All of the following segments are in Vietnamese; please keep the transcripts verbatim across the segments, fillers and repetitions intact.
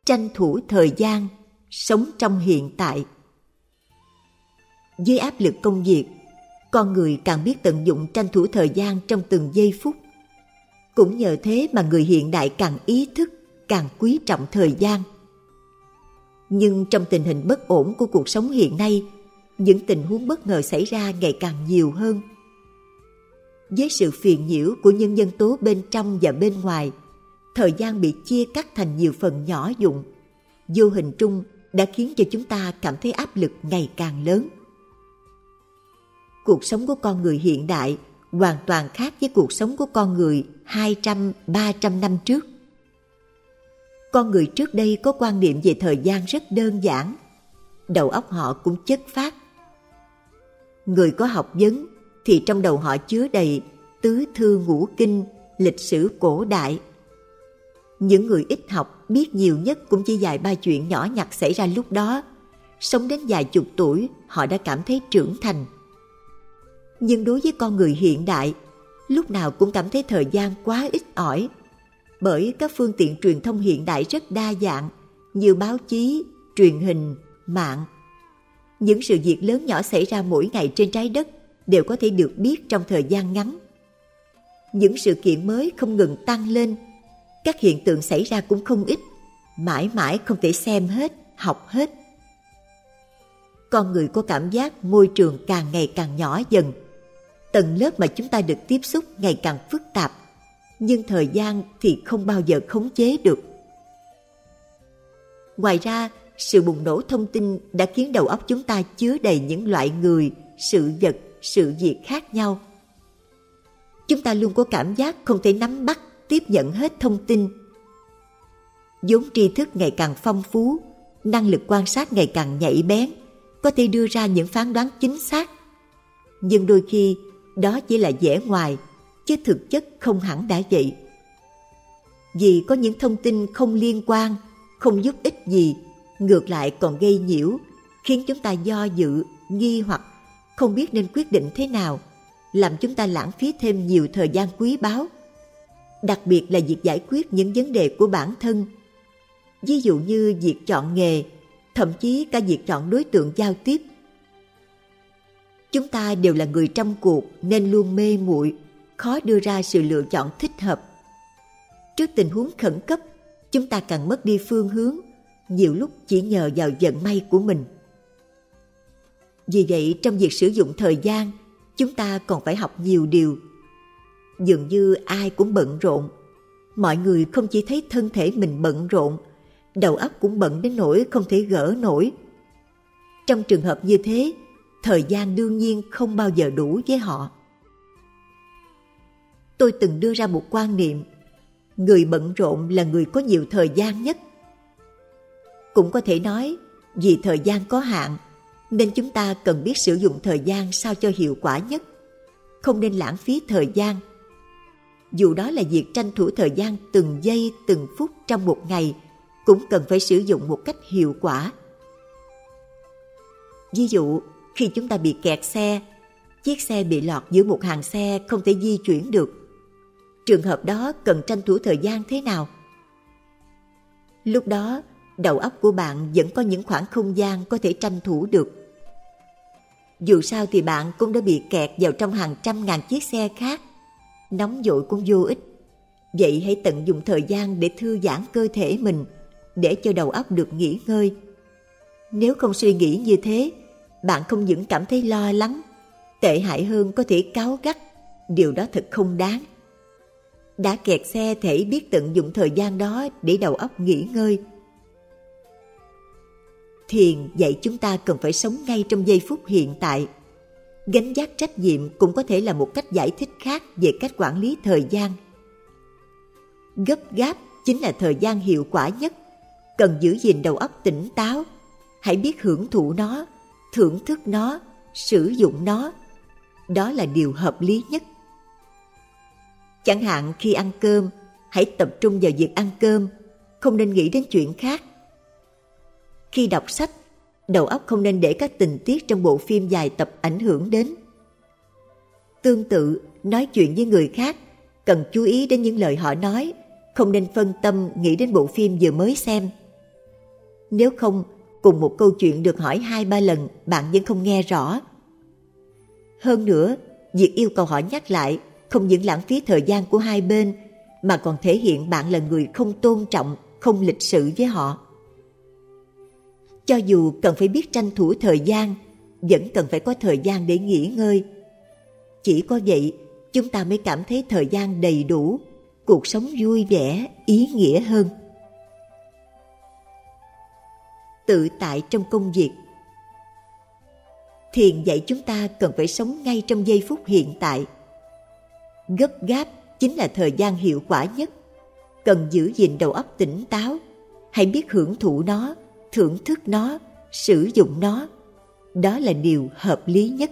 tranh thủ thời gian, sống trong hiện tại. Dưới áp lực công việc, con người càng biết tận dụng tranh thủ thời gian trong từng giây phút. Cũng nhờ thế mà người hiện đại càng ý thức, càng quý trọng thời gian. Nhưng trong tình hình bất ổn của cuộc sống hiện nay, những tình huống bất ngờ xảy ra ngày càng nhiều hơn. Với sự phiền nhiễu của những nhân tố bên trong và bên ngoài, thời gian bị chia cắt thành nhiều phần nhỏ dụng, vô hình trung đã khiến cho chúng ta cảm thấy áp lực ngày càng lớn. Cuộc sống của con người hiện đại hoàn toàn khác với cuộc sống của con người hai trăm, ba trăm năm trước. Con người trước đây có quan niệm về thời gian rất đơn giản, đầu óc họ cũng chất phác. Người có học vấn thì trong đầu họ chứa đầy tứ thư ngũ kinh, lịch sử cổ đại. Những người ít học biết nhiều nhất cũng chỉ vài ba chuyện nhỏ nhặt xảy ra lúc đó. Sống đến vài chục tuổi, họ đã cảm thấy trưởng thành. Nhưng đối với con người hiện đại, lúc nào cũng cảm thấy thời gian quá ít ỏi, bởi các phương tiện truyền thông hiện đại rất đa dạng, như báo chí, truyền hình, mạng. Những sự việc lớn nhỏ xảy ra mỗi ngày trên trái đất đều có thể được biết trong thời gian ngắn. Những sự kiện mới không ngừng tăng lên, các hiện tượng xảy ra cũng không ít, mãi mãi không thể xem hết, học hết. Con người có cảm giác môi trường càng ngày càng nhỏ dần, tầng lớp mà chúng ta được tiếp xúc ngày càng phức tạp, nhưng thời gian thì không bao giờ khống chế được. Ngoài ra, sự bùng nổ thông tin đã khiến đầu óc chúng ta chứa đầy những loại người, sự vật, sự việc khác nhau. Chúng ta luôn có cảm giác không thể nắm bắt, tiếp nhận hết thông tin. Vốn tri thức ngày càng phong phú, năng lực quan sát ngày càng nhạy bén, có thể đưa ra những phán đoán chính xác. Nhưng đôi khi, đó chỉ là vẻ ngoài, chứ thực chất không hẳn đã vậy. Vì có những thông tin không liên quan, không giúp ích gì, ngược lại còn gây nhiễu, khiến chúng ta do dự, nghi hoặc, không biết nên quyết định thế nào, làm chúng ta lãng phí thêm nhiều thời gian quý báu. Đặc biệt là việc giải quyết những vấn đề của bản thân. Ví dụ như việc chọn nghề, thậm chí cả việc chọn đối tượng giao tiếp. Chúng ta đều là người trong cuộc nên luôn mê muội, khó đưa ra sự lựa chọn thích hợp. Trước tình huống khẩn cấp, chúng ta càng mất đi phương hướng, nhiều lúc chỉ nhờ vào vận may của mình. Vì vậy, trong việc sử dụng thời gian, chúng ta còn phải học nhiều điều. Dường như ai cũng bận rộn. Mọi người không chỉ thấy thân thể mình bận rộn, đầu óc cũng bận đến nỗi không thể gỡ nổi. Trong trường hợp như thế, thời gian đương nhiên không bao giờ đủ với họ. Tôi từng đưa ra một quan niệm, người bận rộn là người có nhiều thời gian nhất. Cũng có thể nói, vì thời gian có hạn, nên chúng ta cần biết sử dụng thời gian sao cho hiệu quả nhất, không nên lãng phí thời gian. Dù đó là việc tranh thủ thời gian từng giây từng phút trong một ngày, cũng cần phải sử dụng một cách hiệu quả. Ví dụ, khi chúng ta bị kẹt xe, chiếc xe bị lọt giữa một hàng xe không thể di chuyển được. Trường hợp đó cần tranh thủ thời gian thế nào? Lúc đó, đầu óc của bạn vẫn có những khoảng không gian có thể tranh thủ được. Dù sao thì bạn cũng đã bị kẹt vào trong hàng trăm ngàn chiếc xe khác, nóng vội cũng vô ích. Vậy hãy tận dụng thời gian để thư giãn cơ thể mình, để cho đầu óc được nghỉ ngơi. Nếu không suy nghĩ như thế, bạn không những cảm thấy lo lắng, tệ hại hơn có thể cáu gắt. Điều đó thật không đáng. Đã kẹt xe thể biết tận dụng thời gian đó để đầu óc nghỉ ngơi. Thiền dạy chúng ta cần phải sống ngay trong giây phút hiện tại. Gánh vác trách nhiệm cũng có thể là một cách giải thích khác về cách quản lý thời gian. Gấp gáp chính là thời gian hiệu quả nhất, cần giữ gìn đầu óc tỉnh táo. Hãy biết hưởng thụ nó, thưởng thức nó, sử dụng nó. Đó là điều hợp lý nhất. Chẳng hạn khi ăn cơm, hãy tập trung vào việc ăn cơm, không nên nghĩ đến chuyện khác. Khi đọc sách, đầu óc không nên để các tình tiết trong bộ phim dài tập ảnh hưởng đến. Tương tự, nói chuyện với người khác, cần chú ý đến những lời họ nói, không nên phân tâm nghĩ đến bộ phim vừa mới xem. Nếu không, cùng một câu chuyện được hỏi hai ba lần bạn vẫn không nghe rõ. Hơn nữa, việc yêu cầu họ nhắc lại không những lãng phí thời gian của hai bên, mà còn thể hiện bạn là người không tôn trọng, không lịch sự với họ. Cho dù cần phải biết tranh thủ thời gian, vẫn cần phải có thời gian để nghỉ ngơi. Chỉ có vậy, chúng ta mới cảm thấy thời gian đầy đủ, cuộc sống vui vẻ, ý nghĩa hơn. Tự tại trong công việc. Thiền dạy chúng ta cần phải sống ngay trong giây phút hiện tại. Gấp gáp chính là thời gian hiệu quả nhất. Cần giữ gìn đầu óc tỉnh táo, hãy biết hưởng thụ nó, thưởng thức nó, sử dụng nó. Đó là điều hợp lý nhất.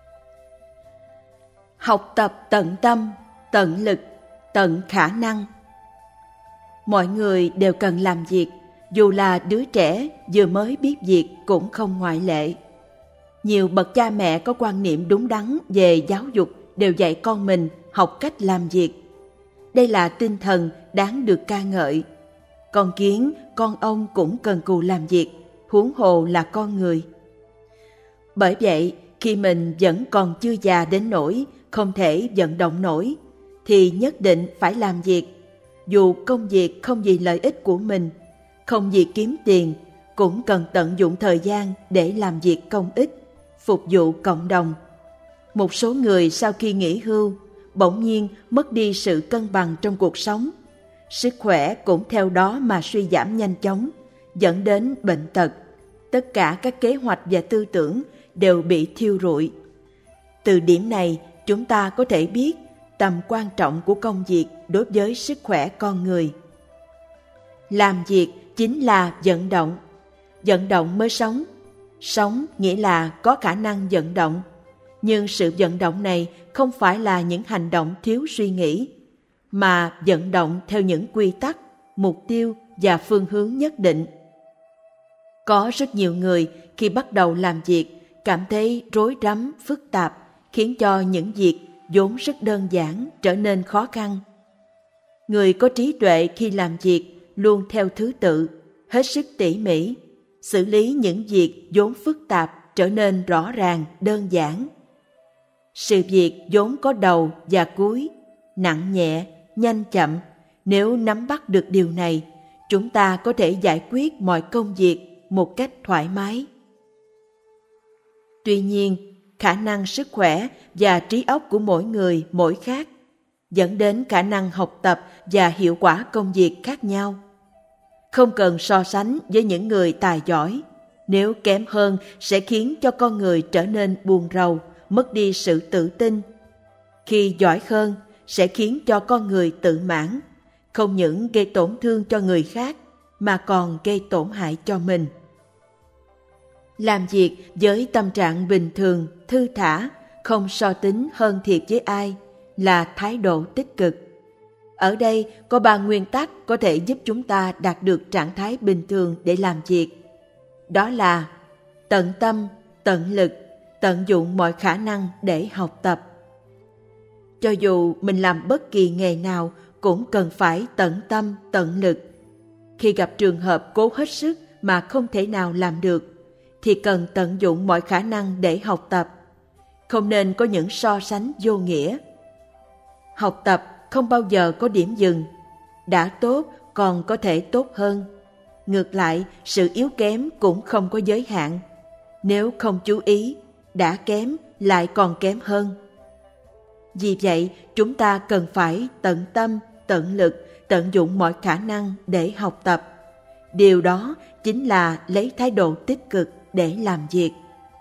Học tập tận tâm, tận lực, tận khả năng. Mọi người đều cần làm việc, dù là đứa trẻ vừa mới biết việc cũng không ngoại lệ. Nhiều bậc cha mẹ có quan niệm đúng đắn về giáo dục đều dạy con mình học cách làm việc. Đây là tinh thần đáng được ca ngợi. Con kiến, con ong cũng cần cù làm việc, huống hồ là con người. Bởi vậy, khi mình vẫn còn chưa già đến nỗi không thể vận động nổi, thì nhất định phải làm việc. Dù công việc không vì lợi ích của mình, không vì kiếm tiền, cũng cần tận dụng thời gian để làm việc công ích, phục vụ cộng đồng. Một số người sau khi nghỉ hưu, bỗng nhiên mất đi sự cân bằng trong cuộc sống. Sức khỏe cũng theo đó mà suy giảm nhanh chóng, dẫn đến bệnh tật. Tất cả các kế hoạch và tư tưởng đều bị thiêu rụi. Từ điểm này, chúng ta có thể biết tầm quan trọng của công việc đối với sức khỏe con người. Làm việc chính là vận động. Vận động mới sống. Sống nghĩa là có khả năng vận động. Nhưng sự vận động này không phải là những hành động thiếu suy nghĩ, mà vận động theo những quy tắc, mục tiêu và phương hướng nhất định. Có rất nhiều người khi bắt đầu làm việc cảm thấy rối rắm, phức tạp, khiến cho những việc vốn rất đơn giản trở nên khó khăn. Người có trí tuệ khi làm việc luôn theo thứ tự, hết sức tỉ mỉ, xử lý những việc vốn phức tạp trở nên rõ ràng, đơn giản. Sự việc vốn có đầu và cuối, nặng nhẹ, nhanh chậm, nếu nắm bắt được điều này, chúng ta có thể giải quyết mọi công việc một cách thoải mái. Tuy nhiên, khả năng sức khỏe và trí óc của mỗi người mỗi khác, dẫn đến khả năng học tập và hiệu quả công việc khác nhau. Không cần so sánh với những người tài giỏi, nếu kém hơn sẽ khiến cho con người trở nên buồn rầu, mất đi sự tự tin. Khi giỏi hơn sẽ khiến cho con người tự mãn, không những gây tổn thương cho người khác mà còn gây tổn hại cho mình. Làm việc với tâm trạng bình thường, thư thả, không so tính hơn thiệt với ai là thái độ tích cực. Ở đây có ba nguyên tắc có thể giúp chúng ta đạt được trạng thái bình thường để làm việc. Đó là tận tâm, tận lực, tận dụng mọi khả năng để học tập. Cho dù mình làm bất kỳ nghề nào cũng cần phải tận tâm, tận lực. Khi gặp trường hợp cố hết sức mà không thể nào làm được, thì cần tận dụng mọi khả năng để học tập. Không nên có những so sánh vô nghĩa. Học tập không bao giờ có điểm dừng. Đã tốt còn có thể tốt hơn. Ngược lại, sự yếu kém cũng không có giới hạn. Nếu không chú ý, đã kém lại còn kém hơn. Vì vậy, chúng ta cần phải tận tâm, tận lực, tận dụng mọi khả năng để học tập. Điều đó chính là lấy thái độ tích cực để làm việc.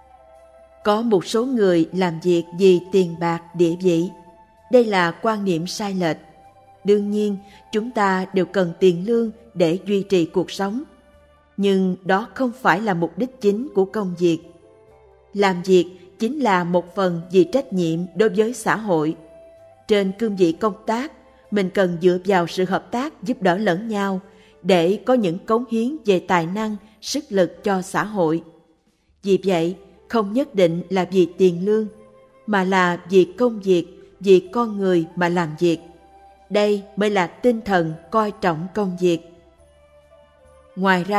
Có một số người làm việc vì tiền bạc, địa vị. Đây là quan niệm sai lệch. Đương nhiên, chúng ta đều cần tiền lương để duy trì cuộc sống. Nhưng đó không phải là mục đích chính của công việc. Làm việc chính là một phần vì trách nhiệm đối với xã hội. Trên cương vị công tác, mình cần dựa vào sự hợp tác giúp đỡ lẫn nhau để có những cống hiến về tài năng, sức lực cho xã hội. Vì vậy, không nhất định là vì tiền lương, mà là vì công việc, vì con người mà làm việc. Đây mới là tinh thần coi trọng công việc. Ngoài ra,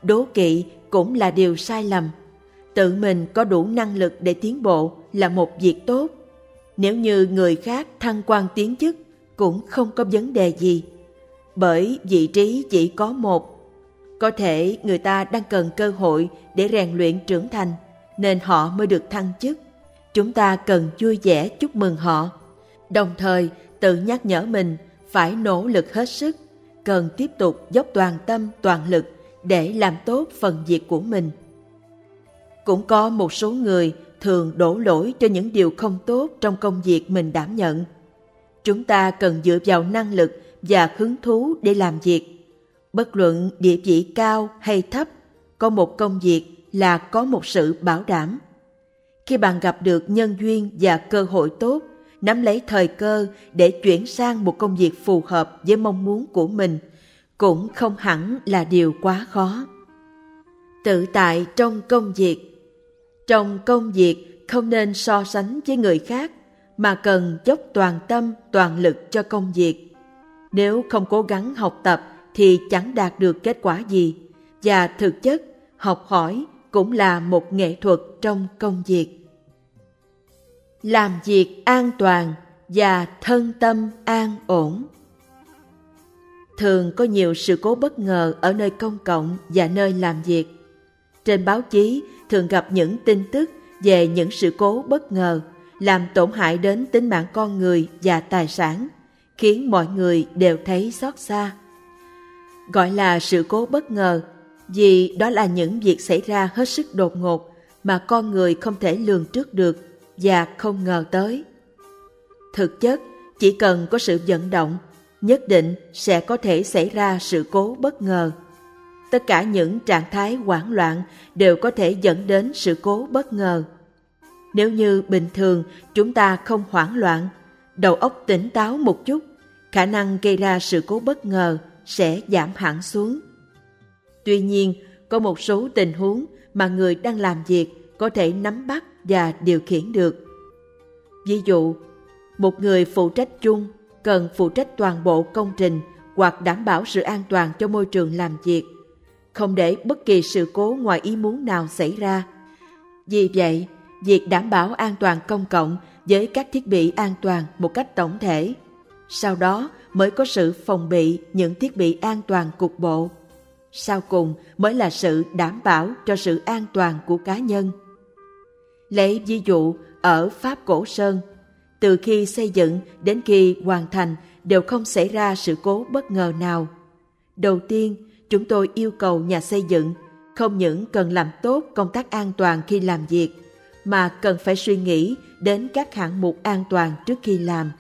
đố kỵ cũng là điều sai lầm. Tự mình có đủ năng lực để tiến bộ là một việc tốt. Nếu như người khác thăng quan tiến chức cũng không có vấn đề gì, bởi vị trí chỉ có một. Có thể người ta đang cần cơ hội để rèn luyện trưởng thành nên họ mới được thăng chức. Chúng ta cần vui vẻ chúc mừng họ, đồng thời tự nhắc nhở mình phải nỗ lực hết sức, cần tiếp tục dốc toàn tâm toàn lực để làm tốt phần việc của mình. Cũng có một số người thường đổ lỗi cho những điều không tốt trong công việc mình đảm nhận. Chúng ta cần dựa vào năng lực và hứng thú để làm việc. Bất luận địa vị cao hay thấp, có một công việc là có một sự bảo đảm. Khi bạn gặp được nhân duyên và cơ hội tốt, nắm lấy thời cơ để chuyển sang một công việc phù hợp với mong muốn của mình, cũng không hẳn là điều quá khó. Tự tại trong công việc. Trong công việc không nên so sánh với người khác, mà cần dốc toàn tâm, toàn lực cho công việc. Nếu không cố gắng học tập thì chẳng đạt được kết quả gì, và thực chất, học hỏi cũng là một nghệ thuật trong công việc. Làm việc an toàn và thân tâm an ổn. Thường có nhiều sự cố bất ngờ ở nơi công cộng và nơi làm việc. Trên báo chí thường gặp những tin tức về những sự cố bất ngờ làm tổn hại đến tính mạng con người và tài sản, khiến mọi người đều thấy xót xa. Gọi là sự cố bất ngờ vì đó là những việc xảy ra hết sức đột ngột mà con người không thể lường trước được và không ngờ tới. Thực chất, chỉ cần có sự vận động, nhất định sẽ có thể xảy ra sự cố bất ngờ. Tất cả những trạng thái hoảng loạn đều có thể dẫn đến sự cố bất ngờ. Nếu như bình thường chúng ta không hoảng loạn, đầu óc tỉnh táo một chút, khả năng gây ra sự cố bất ngờ sẽ giảm hẳn xuống. Tuy nhiên, có một số tình huống mà người đang làm việc có thể nắm bắt và điều khiển được. Ví dụ, một người phụ trách chung cần phụ trách toàn bộ công trình hoặc đảm bảo sự an toàn cho môi trường làm việc, không để bất kỳ sự cố ngoài ý muốn nào xảy ra. Vì vậy, việc đảm bảo an toàn công cộng với các thiết bị an toàn một cách tổng thể, sau đó mới có sự phòng bị những thiết bị an toàn cục bộ. Sau cùng mới là sự đảm bảo cho sự an toàn của cá nhân. Lấy ví dụ ở Pháp Cổ Sơn, từ khi xây dựng đến khi hoàn thành đều không xảy ra sự cố bất ngờ nào. Đầu tiên, chúng tôi yêu cầu nhà xây dựng không những cần làm tốt công tác an toàn khi làm việc, mà cần phải suy nghĩ đến các hạng mục an toàn trước khi làm.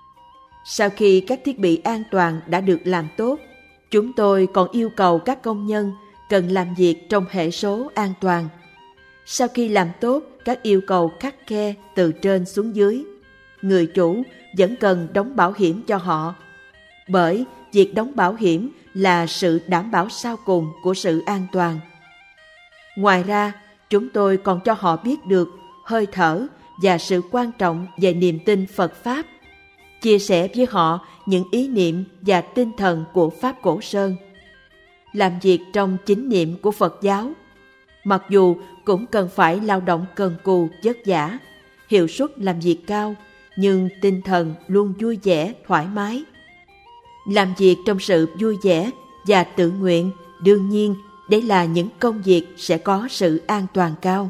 Sau khi các thiết bị an toàn đã được làm tốt, chúng tôi còn yêu cầu các công nhân cần làm việc trong hệ số an toàn. Sau khi làm tốt các yêu cầu khắt khe từ trên xuống dưới, người chủ vẫn cần đóng bảo hiểm cho họ, bởi việc đóng bảo hiểm là sự đảm bảo sau cùng của sự an toàn. Ngoài ra, chúng tôi còn cho họ biết được hơi thở và sự quan trọng về niềm tin Phật Pháp, chia sẻ với họ những ý niệm và tinh thần của Pháp Cổ Sơn. Làm việc trong chính niệm của Phật giáo, mặc dù cũng cần phải lao động cần cù vất vả, hiệu suất làm việc cao, nhưng tinh thần luôn vui vẻ, thoải mái. Làm việc trong sự vui vẻ và tự nguyện, đương nhiên đây là những công việc sẽ có sự an toàn cao.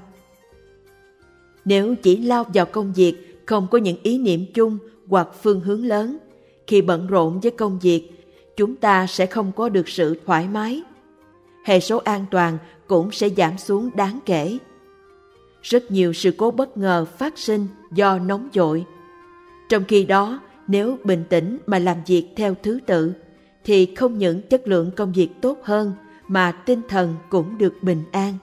Nếu chỉ lao vào công việc không có những ý niệm chung hoặc phương hướng lớn, khi bận rộn với công việc, chúng ta sẽ không có được sự thoải mái. Hệ số an toàn cũng sẽ giảm xuống đáng kể. Rất nhiều sự cố bất ngờ phát sinh do nóng vội. Trong khi đó, nếu bình tĩnh mà làm việc theo thứ tự, thì không những chất lượng công việc tốt hơn, mà tinh thần cũng được bình an.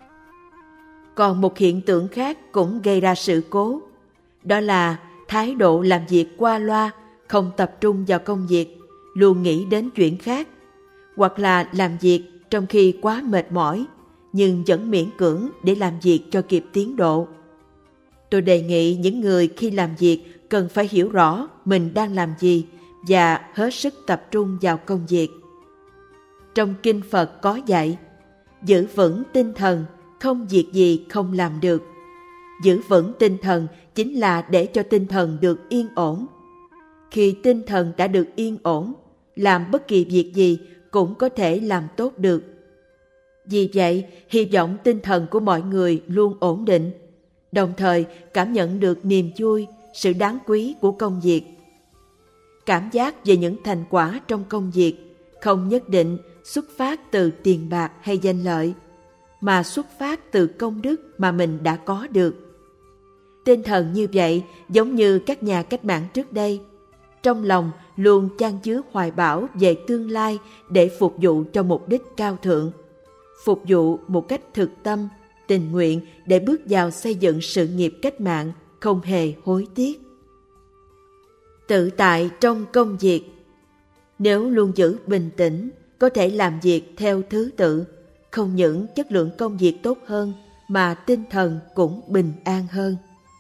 Còn một hiện tượng khác cũng gây ra sự cố, đó là thái độ làm việc qua loa, không tập trung vào công việc, luôn nghĩ đến chuyện khác, hoặc là làm việc trong khi quá mệt mỏi, nhưng vẫn miễn cưỡng để làm việc cho kịp tiến độ. Tôi đề nghị những người khi làm việc cần phải hiểu rõ mình đang làm gì và hết sức tập trung vào công việc. Trong Kinh Phật có dạy, Giữ vững tinh thần, không việc gì không làm được. Giữ vững tinh thần chính là để cho tinh thần được yên ổn. Khi tinh thần đã được yên ổn, làm bất kỳ việc gì cũng có thể làm tốt được. Vì vậy, hy vọng tinh thần của mọi người luôn ổn định, đồng thời cảm nhận được niềm vui, sự đáng quý của công việc. Cảm giác về những thành quả trong công việc không nhất định xuất phát từ tiền bạc hay danh lợi, mà xuất phát từ công đức mà mình đã có được. Tinh thần như vậy giống như các nhà cách mạng trước đây, trong lòng luôn chan chứa hoài bão về tương lai để phục vụ cho mục đích cao thượng, phục vụ một cách thực tâm, tình nguyện để bước vào xây dựng sự nghiệp cách mạng, không hề hối tiếc. Tự tại trong công việc. Nếu luôn giữ bình tĩnh, có thể làm việc theo thứ tự, không những chất lượng công việc tốt hơn mà tinh thần cũng bình an hơn.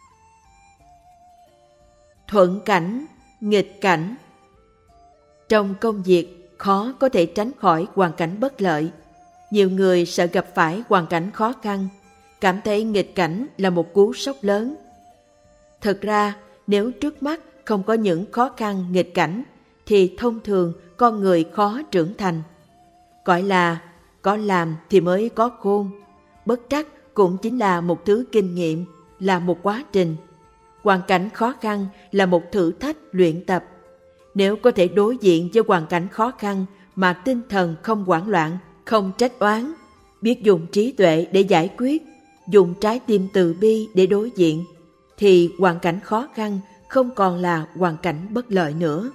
Thuận cảnh, nghịch cảnh. Trong công việc, khó có thể tránh khỏi hoàn cảnh bất lợi. Nhiều người sợ gặp phải hoàn cảnh khó khăn, cảm thấy nghịch cảnh là một cú sốc lớn. Thực ra, nếu trước mắt không có những khó khăn nghịch cảnh, thì thông thường con người khó trưởng thành. Gọi là có làm thì mới có khôn. Bất trắc cũng chính là một thứ kinh nghiệm, là một quá trình. Hoàn cảnh khó khăn là một thử thách luyện tập. Nếu có thể đối diện với hoàn cảnh khó khăn mà tinh thần không hoảng loạn, không trách oán, biết dùng trí tuệ để giải quyết, dùng trái tim từ bi để đối diện, thì hoàn cảnh khó khăn không còn là hoàn cảnh bất lợi nữa.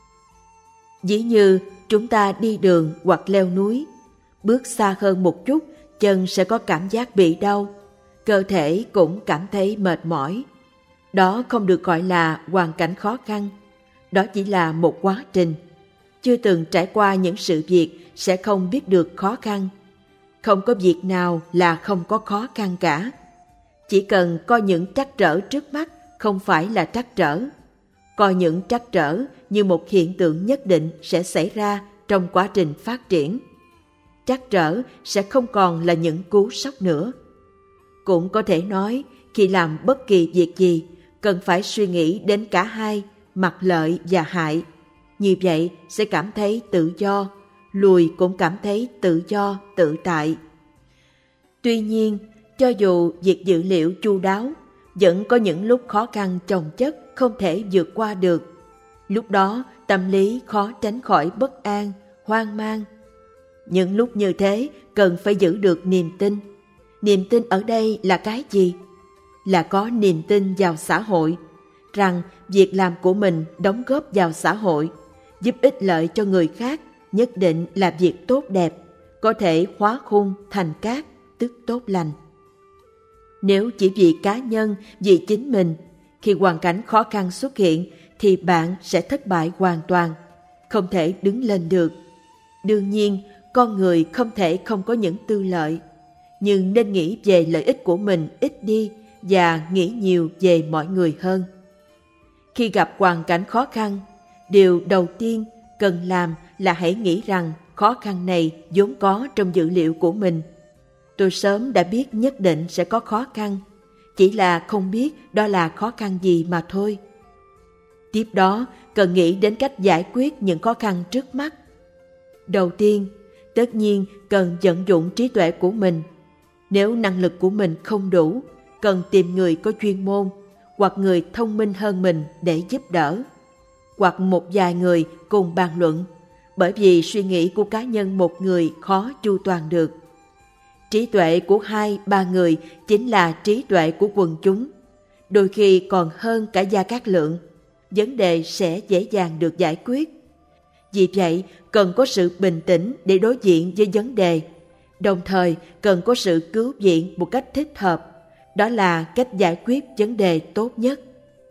Dĩ như chúng ta đi đường hoặc leo núi, bước xa hơn một chút, chân sẽ có cảm giác bị đau, cơ thể cũng cảm thấy mệt mỏi. Đó không được gọi là hoàn cảnh khó khăn, đó chỉ là một quá trình. Chưa từng trải qua những sự việc sẽ không biết được khó khăn. Không có việc nào là không có khó khăn cả. Chỉ cần coi những trắc trở trước mắt không phải là trắc trở, coi những trắc trở như một hiện tượng nhất định sẽ xảy ra trong quá trình phát triển. Trắc trở sẽ không còn là những cú sốc nữa. Cũng có thể nói, khi làm bất kỳ việc gì, cần phải suy nghĩ đến cả hai, mặt lợi và hại. Như vậy sẽ cảm thấy tự do, lùi cũng cảm thấy tự do, tự tại. Tuy nhiên, cho dù việc dự liệu chu đáo, vẫn có những lúc khó khăn chồng chất không thể vượt qua được. Lúc đó tâm lý khó tránh khỏi bất an, hoang mang. Những lúc như thế cần phải giữ được niềm tin. Niềm tin ở đây là cái gì? Là có niềm tin vào xã hội, rằng việc làm của mình đóng góp vào xã hội, giúp ích lợi cho người khác, nhất định là việc tốt đẹp, có thể hóa khung thành cát, tức tốt lành. Nếu chỉ vì cá nhân, vì chính mình, khi hoàn cảnh khó khăn xuất hiện thì bạn sẽ thất bại hoàn toàn, không thể đứng lên được. Đương nhiên, con người không thể không có những tư lợi, nhưng nên nghĩ về lợi ích của mình ít đi và nghĩ nhiều về mọi người hơn. Khi gặp hoàn cảnh khó khăn, điều đầu tiên cần làm là hãy nghĩ rằng khó khăn này vốn có trong dự liệu của mình. Tôi sớm đã biết nhất định sẽ có khó khăn, chỉ là không biết đó là khó khăn gì mà thôi. Tiếp đó, cần nghĩ đến cách giải quyết những khó khăn trước mắt. Đầu tiên, tất nhiên cần vận dụng trí tuệ của mình. Nếu năng lực của mình không đủ, cần tìm người có chuyên môn hoặc người thông minh hơn mình để giúp đỡ, hoặc một vài người cùng bàn luận, bởi vì suy nghĩ của cá nhân một người khó chu toàn được. Trí tuệ của hai, ba người chính là trí tuệ của quần chúng, đôi khi còn hơn cả Gia Cát Lượng. Vấn đề sẽ dễ dàng được giải quyết. Vì vậy, cần có sự bình tĩnh để đối diện với vấn đề, đồng thời cần có sự cứu viện một cách thích hợp. Đó là cách giải quyết vấn đề tốt nhất.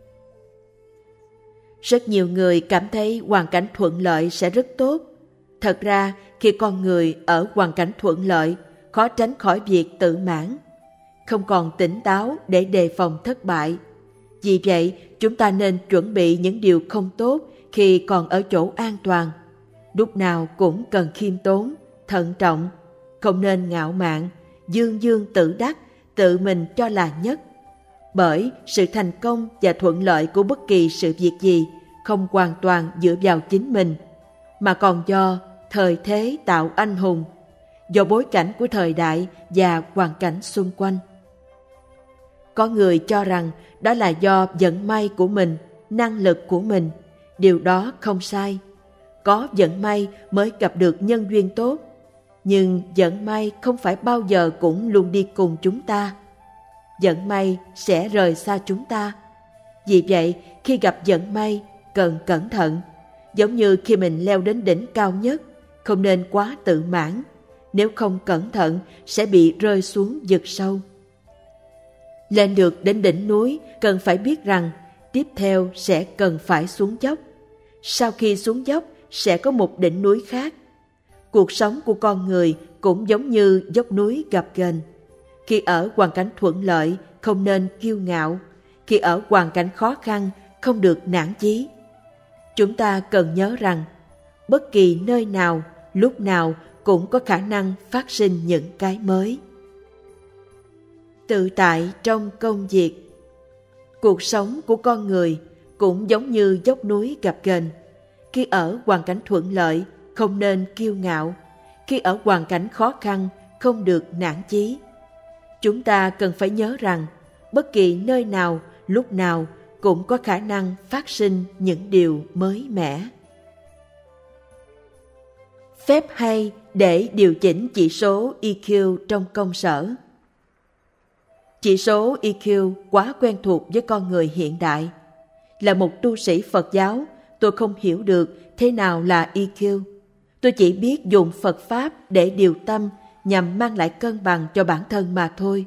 Rất nhiều người cảm thấy hoàn cảnh thuận lợi sẽ rất tốt. Thật ra, khi con người ở hoàn cảnh thuận lợi, khó tránh khỏi việc tự mãn, không còn tỉnh táo để đề phòng thất bại. Vì vậy, chúng ta nên chuẩn bị những điều không tốt khi còn ở chỗ an toàn. Lúc nào cũng cần khiêm tốn, thận trọng, không nên ngạo mạn, dương dương tự đắc, tự mình cho là nhất. Bởi sự thành công và thuận lợi của bất kỳ sự việc gì không hoàn toàn dựa vào chính mình, mà còn do thời thế tạo anh hùng, do bối cảnh của thời đại và hoàn cảnh xung quanh. Có người cho rằng đó là do vận may của mình, năng lực của mình. Điều đó không sai. Có vận may mới gặp được nhân duyên tốt, nhưng vận may không phải bao giờ cũng luôn đi cùng chúng ta. Vận may sẽ rời xa chúng ta. Vì vậy, khi gặp vận may, cần cẩn thận. Giống như khi mình leo đến đỉnh cao nhất, không nên quá tự mãn. Nếu không cẩn thận, sẽ bị rơi xuống vực sâu. Lên được đến đỉnh núi, cần phải biết rằng tiếp theo sẽ cần phải xuống dốc. Sau khi xuống dốc, sẽ có một đỉnh núi khác. Cuộc sống của con người cũng giống như dốc núi gập ghềnh. Khi ở hoàn cảnh thuận lợi, không nên kiêu ngạo. Khi ở hoàn cảnh khó khăn, không được nản chí. Chúng ta cần nhớ rằng, bất kỳ nơi nào, lúc nào cũng có khả năng phát sinh những cái mới. Tự tại trong công việc. Cuộc sống của con người cũng giống như dốc núi gập ghềnh. Khi ở hoàn cảnh thuận lợi, không nên kiêu ngạo. Khi ở hoàn cảnh khó khăn, không được nản chí. Chúng ta cần phải nhớ rằng, bất kỳ nơi nào, lúc nào cũng có khả năng phát sinh những điều mới mẻ. Phép hay để điều chỉnh chỉ số E Q trong công sở. Chỉ số E Q quá quen thuộc với con người hiện đại. Là một tu sĩ Phật giáo, tôi không hiểu được thế nào là E Q. Tôi chỉ biết dùng Phật Pháp để điều tâm nhằm mang lại cân bằng cho bản thân mà thôi.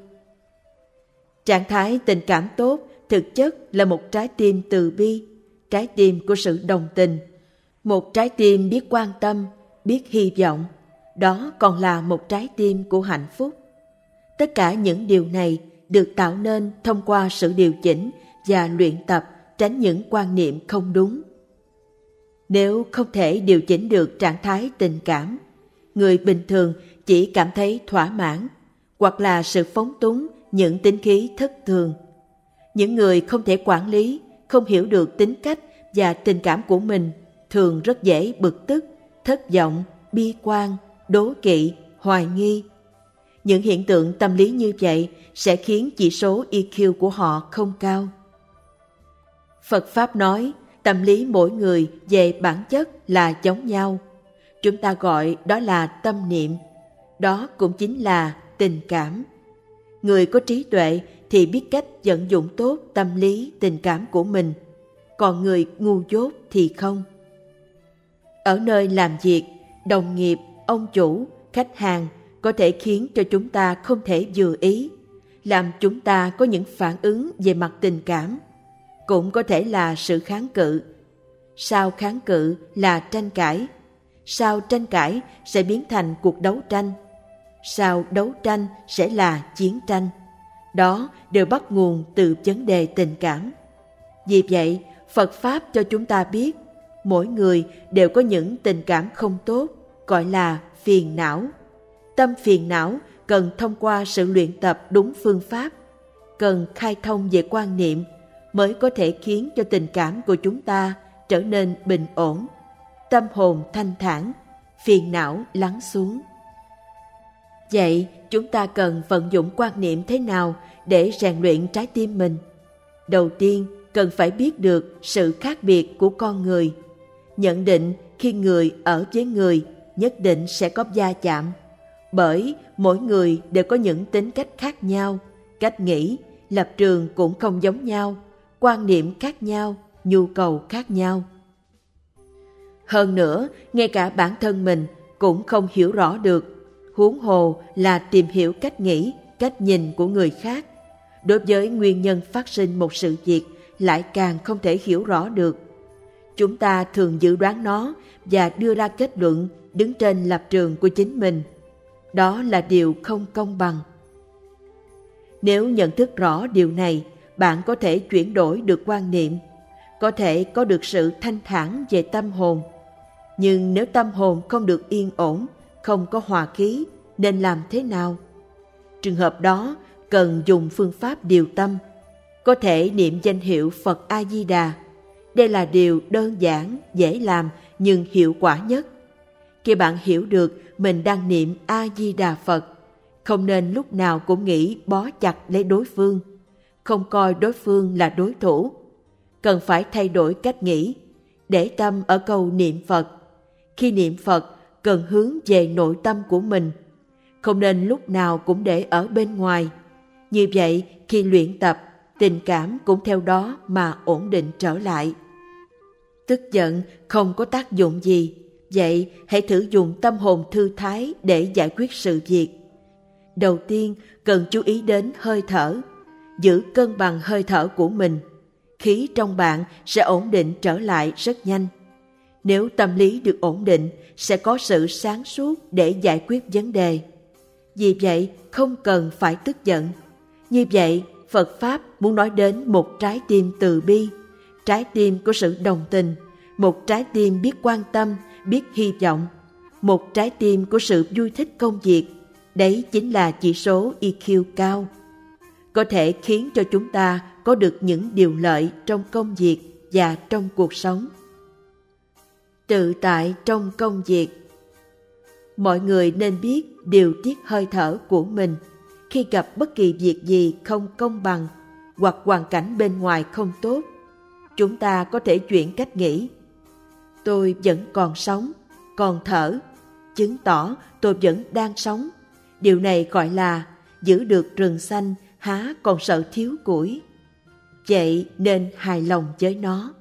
Trạng thái tình cảm tốt thực chất là một trái tim từ bi, trái tim của sự đồng tình, một trái tim biết quan tâm, biết hy vọng. Đó còn là một trái tim của hạnh phúc. Tất cả những điều này được tạo nên thông qua sự điều chỉnh và luyện tập tránh những quan niệm không đúng. Nếu không thể điều chỉnh được trạng thái tình cảm, người bình thường chỉ cảm thấy thỏa mãn, hoặc là sự phóng túng những tính khí thất thường. Những người không thể quản lý, không hiểu được tính cách và tình cảm của mình thường rất dễ bực tức, thất vọng, bi quan, đố kỵ, hoài nghi. Những hiện tượng tâm lý như vậy sẽ khiến chỉ số E Q của họ không cao. Phật Pháp nói tâm lý mỗi người về bản chất là giống nhau. Chúng ta gọi đó là tâm niệm. Đó cũng chính là tình cảm. Người có trí tuệ thì biết cách vận dụng tốt tâm lý tình cảm của mình, còn người ngu dốt thì không. Ở nơi làm việc, đồng nghiệp, ông chủ, khách hàng có thể khiến cho chúng ta không thể vừa ý, làm chúng ta có những phản ứng về mặt tình cảm. Cũng có thể là sự kháng cự. Sau kháng cự là tranh cãi. Sau tranh cãi sẽ biến thành cuộc đấu tranh. Sau đấu tranh sẽ là chiến tranh. Đó đều bắt nguồn từ vấn đề tình cảm. Vì vậy, Phật Pháp cho chúng ta biết, mỗi người đều có những tình cảm không tốt, gọi là phiền não. Tâm phiền não cần thông qua sự luyện tập đúng phương pháp, cần khai thông về quan niệm, mới có thể khiến cho tình cảm của chúng ta trở nên bình ổn, tâm hồn thanh thản, phiền não lắng xuống. Vậy chúng ta cần vận dụng quan niệm thế nào để rèn luyện trái tim mình? Đầu tiên, cần phải biết được sự khác biệt của con người. Nhận định khi người ở với người nhất định sẽ có va chạm, bởi mỗi người đều có những tính cách khác nhau, cách nghĩ, lập trường cũng không giống nhau, quan niệm khác nhau, nhu cầu khác nhau. Hơn nữa, ngay cả bản thân mình cũng không hiểu rõ được, huống hồ là tìm hiểu cách nghĩ, cách nhìn của người khác. Đối với nguyên nhân phát sinh một sự việc lại càng không thể hiểu rõ được. Chúng ta thường dự đoán nó và đưa ra kết luận đứng trên lập trường của chính mình. Đó là điều không công bằng. Nếu nhận thức rõ điều này, bạn có thể chuyển đổi được quan niệm, có thể có được sự thanh thản về tâm hồn. Nhưng nếu tâm hồn không được yên ổn, không có hòa khí, nên làm thế nào? Trường hợp đó cần dùng phương pháp điều tâm, có thể niệm danh hiệu Phật A-di-đà. Đây là điều đơn giản, dễ làm nhưng hiệu quả nhất. Khi bạn hiểu được mình đang niệm A-di-đà Phật, không nên lúc nào cũng nghĩ bó chặt lấy đối phương, không coi đối phương là đối thủ. Cần phải thay đổi cách nghĩ, để tâm ở câu niệm Phật. Khi niệm Phật, cần hướng về nội tâm của mình, không nên lúc nào cũng để ở bên ngoài. Như vậy, khi luyện tập, tình cảm cũng theo đó mà ổn định trở lại. Tức giận không có tác dụng gì, vậy hãy thử dùng tâm hồn thư thái để giải quyết sự việc. Đầu tiên, cần chú ý đến hơi thở, giữ cân bằng hơi thở của mình. Khí trong bạn sẽ ổn định trở lại rất nhanh. Nếu tâm lý được ổn định, sẽ có sự sáng suốt để giải quyết vấn đề. Vì vậy, không cần phải tức giận. Như vậy, Phật Pháp muốn nói đến một trái tim từ bi, trái tim có sự đồng tình, một trái tim biết quan tâm, biết hy vọng, một trái tim có sự vui thích công việc. Đấy chính là chỉ số e quy cao, có thể khiến cho chúng ta có được những điều lợi trong công việc và trong cuộc sống. Tự tại trong công việc. Mọi người nên biết điều tiết hơi thở của mình. Khi gặp bất kỳ việc gì không công bằng hoặc hoàn cảnh bên ngoài không tốt, chúng ta có thể chuyển cách nghĩ. Tôi vẫn còn sống, còn thở, chứng tỏ tôi vẫn đang sống. Điều này gọi là giữ được rừng xanh, há còn sợ thiếu củi. Vậy nên hài lòng với nó.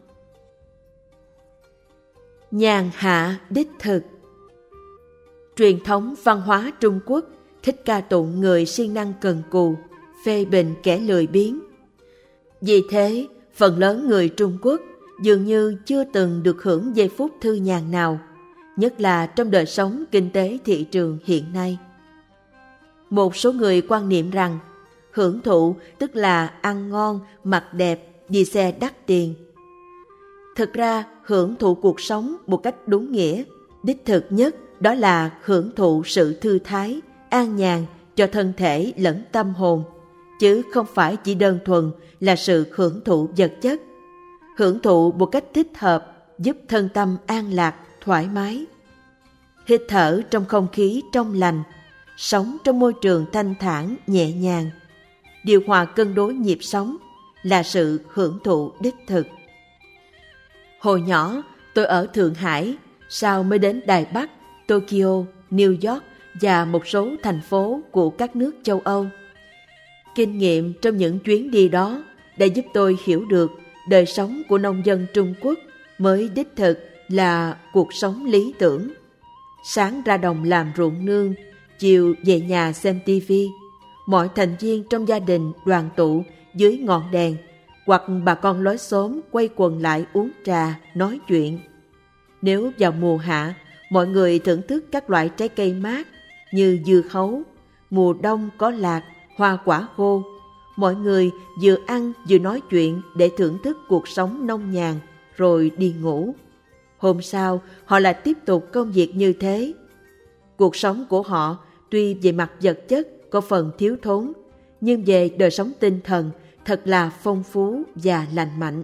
Nhàn hạ đích thực. Truyền thống văn hóa Trung Quốc thích ca tụng người siêng năng cần cù, phê bình kẻ lười biếng. Vì thế, phần lớn người Trung Quốc dường như chưa từng được hưởng giây phút thư nhàn nào, nhất là trong đời sống kinh tế thị trường hiện nay. Một số người quan niệm rằng hưởng thụ tức là ăn ngon, mặc đẹp, đi xe đắt tiền. Thực ra, hưởng thụ cuộc sống một cách đúng nghĩa, đích thực nhất đó là hưởng thụ sự thư thái, an nhàn cho thân thể lẫn tâm hồn, chứ không phải chỉ đơn thuần là sự hưởng thụ vật chất. Hưởng thụ một cách thích hợp giúp thân tâm an lạc, thoải mái. Hít thở trong không khí trong lành, sống trong môi trường thanh thản, nhẹ nhàng, điều hòa cân đối nhịp sống là sự hưởng thụ đích thực. Hồi nhỏ, tôi ở Thượng Hải, sau mới đến Đài Bắc, Tokyo, New York và một số thành phố của các nước châu Âu. Kinh nghiệm trong những chuyến đi đó đã giúp tôi hiểu được đời sống của nông dân Trung Quốc mới đích thực là cuộc sống lý tưởng. Sáng ra đồng làm ruộng nương, chiều về nhà xem tivi. Mọi thành viên trong gia đình đoàn tụ dưới ngọn đèn, hoặc bà con lối xóm quay quần lại uống trà, nói chuyện. Nếu vào mùa hạ, mọi người thưởng thức các loại trái cây mát như dưa hấu, mùa đông có lạc, hoa quả khô. Mọi người vừa ăn vừa nói chuyện để thưởng thức cuộc sống nông nhàn rồi đi ngủ. Hôm sau, họ lại tiếp tục công việc như thế. Cuộc sống của họ tuy về mặt vật chất có phần thiếu thốn, nhưng về đời sống tinh thần thật là phong phú và lành mạnh.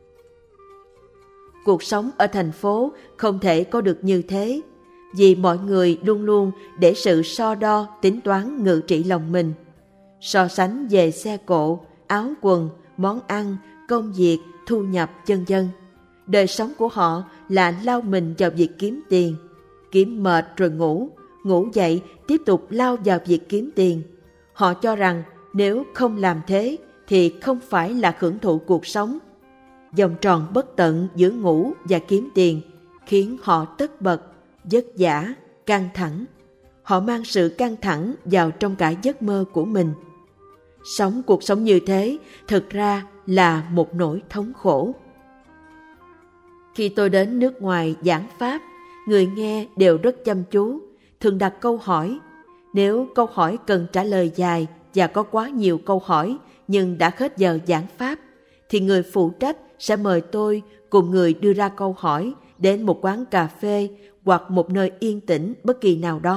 Cuộc sống ở thành phố không thể có được như thế, vì mọi người luôn luôn để sự so đo, tính toán ngự trị lòng mình. So sánh về xe cộ, áo quần, món ăn, công việc, thu nhập, vân vân. Đời sống của họ là lao mình vào việc kiếm tiền, kiếm mệt rồi ngủ, ngủ dậy tiếp tục lao vào việc kiếm tiền. Họ cho rằng nếu không làm thế thì không phải là hưởng thụ cuộc sống. Vòng tròn bất tận giữa ngủ và kiếm tiền khiến họ tất bật, vất vả, căng thẳng. Họ mang sự căng thẳng vào trong cả giấc mơ của mình. Sống cuộc sống như thế thực ra là một nỗi thống khổ. Khi tôi đến nước ngoài giảng pháp, người nghe đều rất chăm chú, thường đặt câu hỏi. Nếu câu hỏi cần trả lời dài và có quá nhiều câu hỏi nhưng đã hết giờ giảng pháp, thì người phụ trách sẽ mời tôi cùng người đưa ra câu hỏi đến một quán cà phê hoặc một nơi yên tĩnh bất kỳ nào đó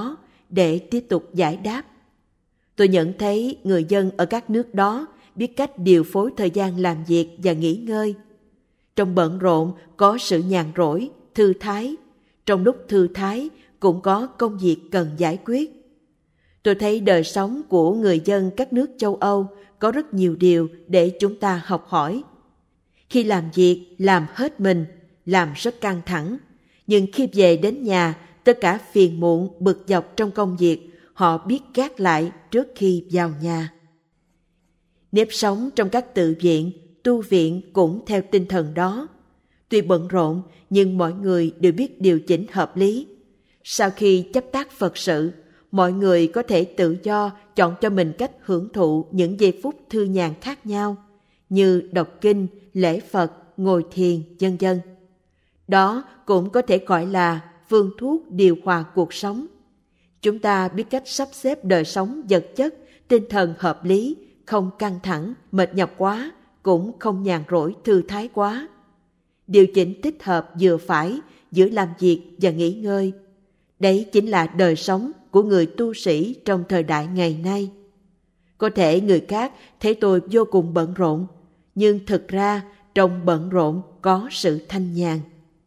để tiếp tục giải đáp. Tôi nhận thấy người dân ở các nước đó biết cách điều phối thời gian làm việc và nghỉ ngơi. Trong bận rộn có sự nhàn rỗi, thư thái. Trong lúc thư thái cũng có công việc cần giải quyết. Tôi thấy đời sống của người dân các nước châu Âu có rất nhiều điều để chúng ta học hỏi. Khi làm việc, làm hết mình, làm rất căng thẳng. Nhưng khi về đến nhà, tất cả phiền muộn, bực dọc trong công việc, họ biết gác lại trước khi vào nhà. Nếp sống trong các tự viện, tu viện cũng theo tinh thần đó. Tuy bận rộn, nhưng mọi người đều biết điều chỉnh hợp lý. Sau khi chấp tác Phật sự, mọi người có thể tự do chọn cho mình cách hưởng thụ những giây phút thư nhàn khác nhau, như đọc kinh, lễ Phật, ngồi thiền, vân vân. Đó cũng có thể gọi là phương thuốc điều hòa cuộc sống. Chúng ta biết cách sắp xếp đời sống vật chất, tinh thần hợp lý, không căng thẳng, mệt nhọc quá, cũng không nhàn rỗi thư thái quá. Điều chỉnh thích hợp vừa phải giữa làm việc và nghỉ ngơi. Đấy chính là đời sống của người tu sĩ trong thời đại ngày nay. Có thể người khác thấy tôi vô cùng bận rộn, nhưng thực ra trong bận rộn có sự thanh nhàn.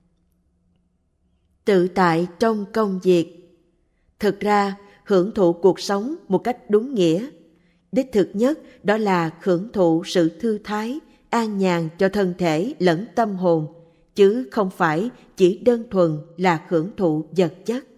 Tự tại trong công việc. Thực ra, hưởng thụ cuộc sống một cách đúng nghĩa. Đích thực nhất đó là hưởng thụ sự thư thái, an nhàn cho thân thể lẫn tâm hồn, chứ không phải chỉ đơn thuần là hưởng thụ vật chất.